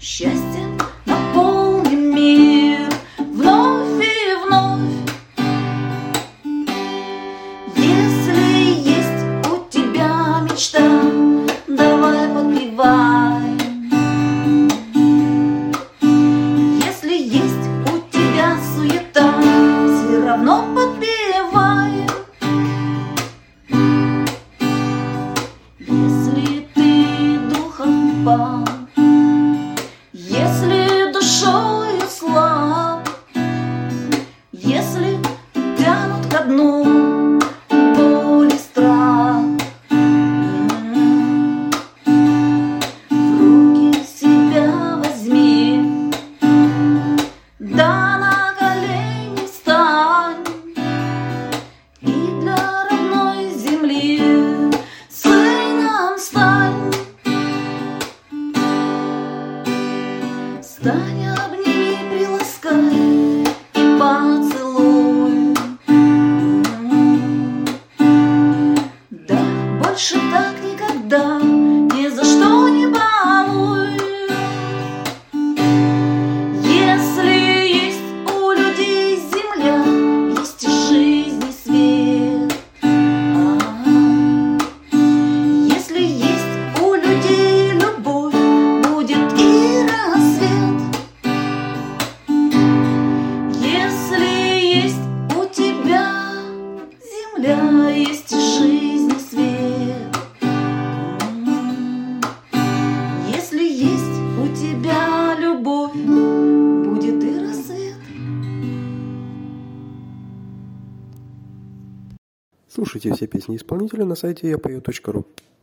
Счастьем наполним мир вновь и вновь. Если есть у тебя мечта, давай подпевай. Если есть у тебя суета, все равно подпевай. Если ты духом пал, если душою слаб, если тянут ко дну боль и страх, в руки себя возьми, да на колени встань, и для родной земли сыном стань. Встань, обними, приласкай и поцелуй. Да, больше так никогда, ни за что не балуй. Если есть у людей земля, есть и жизнь, и свет. Если есть у людей любовь, будет и рассвет. Если есть у тебя земля, есть и жизнь, и свет. Если есть у тебя любовь, будет и рассвет. Слушайте все песни исполнителя на сайте yapою.ru.